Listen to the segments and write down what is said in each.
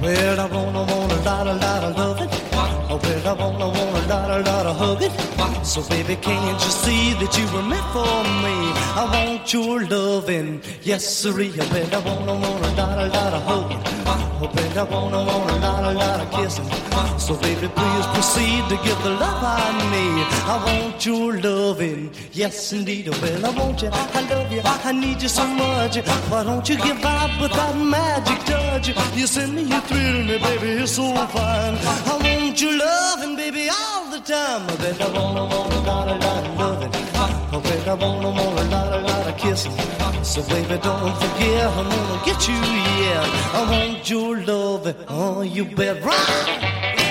Well, I wanna, lot of love it. Oh, well, I wanna, lot of hug it. So, baby, can't you see that you were meant for me? I want your loving, yes, sirree. Oh, well, I wanna, lot of hugging. Oh, well, I wanna, lot of kissing. So, baby, please proceed to give the love I need. I want your loving, yes, indeed. Oh, well, I want you, I love you, I need you so much. Why don't you give up with that magic touch? You send me, you thrill me, baby, you're so fine. I want your loving, baby, all the time. I bet I wanna, lot of loving. I bet I wanna, lot of kissing. So baby, don't forget, I'm gonna get you, yeah. I want your loving, oh, you bet right.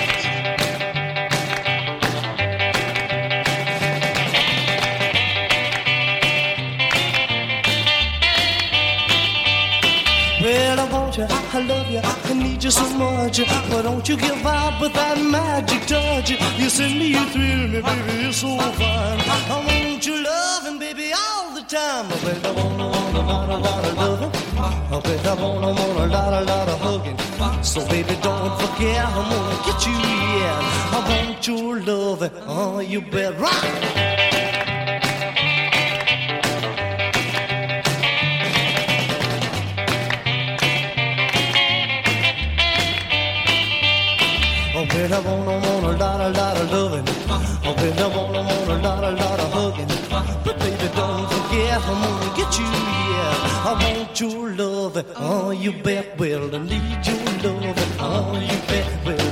Well, I want you, I love you, I need you so much. Why don't you give up with that magic touch? You send me, you thrill me, baby, you're so fine. I want your loving, baby, all the time. I bet I wanna, lot of loving. I bet I wanna, lot of hugging. So baby, don't forget, I'm gonna get you, yeah. I want your loving, oh, you bet right. Oh, well, I wanna, lot of loving. Oh, well, I wanna, lot of hugging. But baby, don't forget, I'm gonna get you, yeah. I want your loving, oh, you bet, well, I need your loving, oh, you bet, well.